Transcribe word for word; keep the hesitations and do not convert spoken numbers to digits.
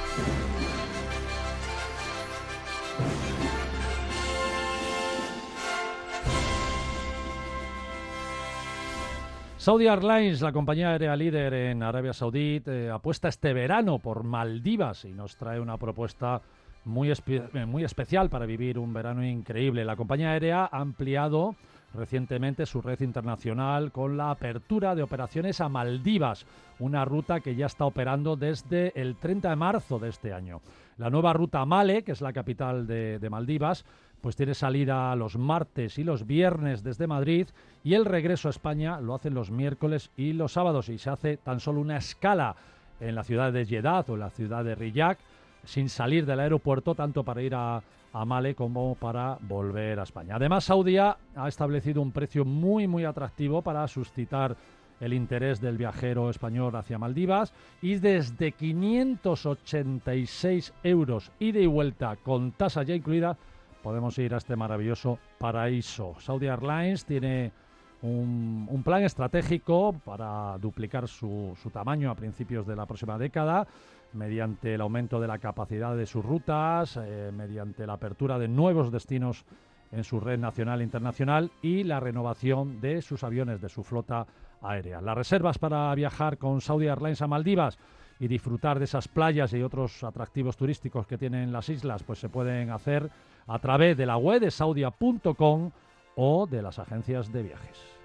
Saudi Airlines, la compañía aérea líder en Arabia Saudí, eh, apuesta este verano por Maldivas y nos trae una propuesta muy, espe- muy especial para vivir un verano increíble. La compañía aérea ha ampliado recientemente su red internacional con la apertura de operaciones a Maldivas, una ruta que ya está operando desde el treinta de marzo de este año. La nueva ruta Male, que es la capital de, de Maldivas, pues tiene salida los martes y los viernes desde Madrid y el regreso a España lo hacen los miércoles y los sábados y se hace tan solo una escala en la ciudad de Jeddah o en la ciudad de Riyadh sin salir del aeropuerto tanto para ir a, a Male como para volver a España. Además, Saudia ha establecido un precio muy muy atractivo para suscitar el interés del viajero español hacia Maldivas y desde quinientos ochenta y seis euros ida y vuelta con tasa ya incluida podemos ir a este maravilloso paraíso. Saudi Airlines tiene un, un plan estratégico para duplicar su, su tamaño a principios de la próxima década mediante el aumento de la capacidad de sus rutas, eh, mediante la apertura de nuevos destinos en su red nacional e internacional y la renovación de sus aviones, de su flota aérea. Las reservas para viajar con Saudi Airlines a Maldivas y disfrutar de esas playas y otros atractivos turísticos que tienen las islas, pues se pueden hacer a través de la web de saudia punto com o de las agencias de viajes.